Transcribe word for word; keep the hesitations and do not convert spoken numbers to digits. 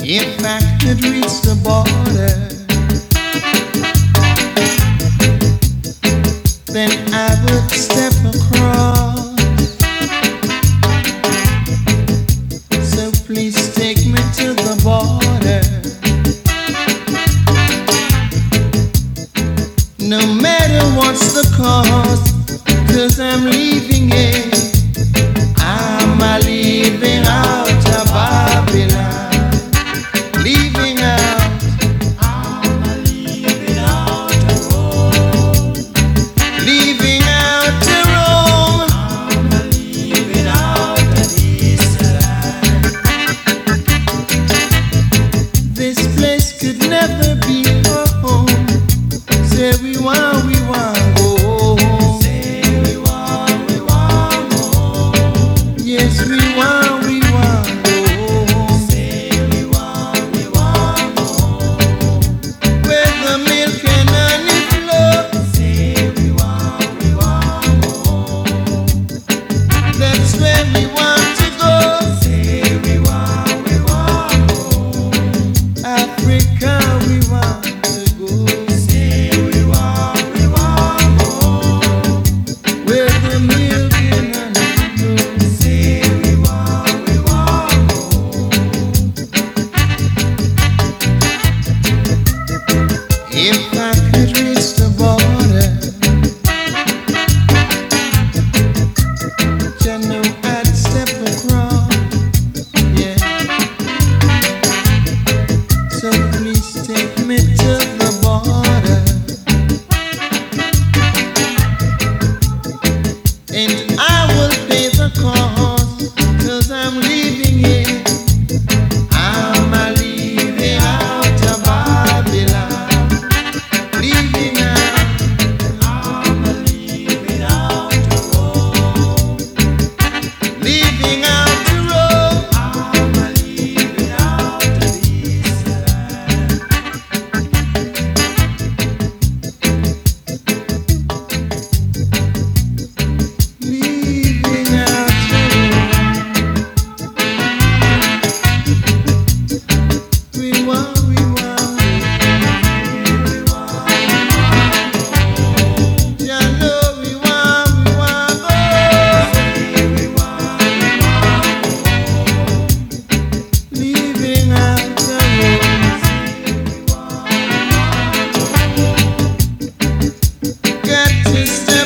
If I could reach the border, then I would step across. So please take me to the border. No matter what's the cost, 'cause I'm leaving it. I'm a leaving out of Babylon. Leaving out, I'm a leaving out of Rome. Leaving out to Rome, I'm a leaving out of this land. This place could never be home. Say we want, we want go home. Say we want, we want go home. Yes, we want, we want go home. Say we want, we want go home. Where the milk and honey flow. Say we want, we want go home. That's where we want to go. Say we want, we want go home. Africa, we want to go. Say we want, we want go home. Where the milk and honey flow. Say we want, we want go home. If I could reach the border, you know I'd step across. Yeah. So please take me to the border, and I will pay the cost, 'cause I'm leaving here. I'm a leaving out of Babylon. Leaving out, I'm a leaving out of Rome. Leaving out to Rome, I'm a leaving out of this land. Leaving out to Rome. We want, we want, we want, you know we want, we want go. We want, we want go. Leaving out to Rome. We want, we want go. Got to stay.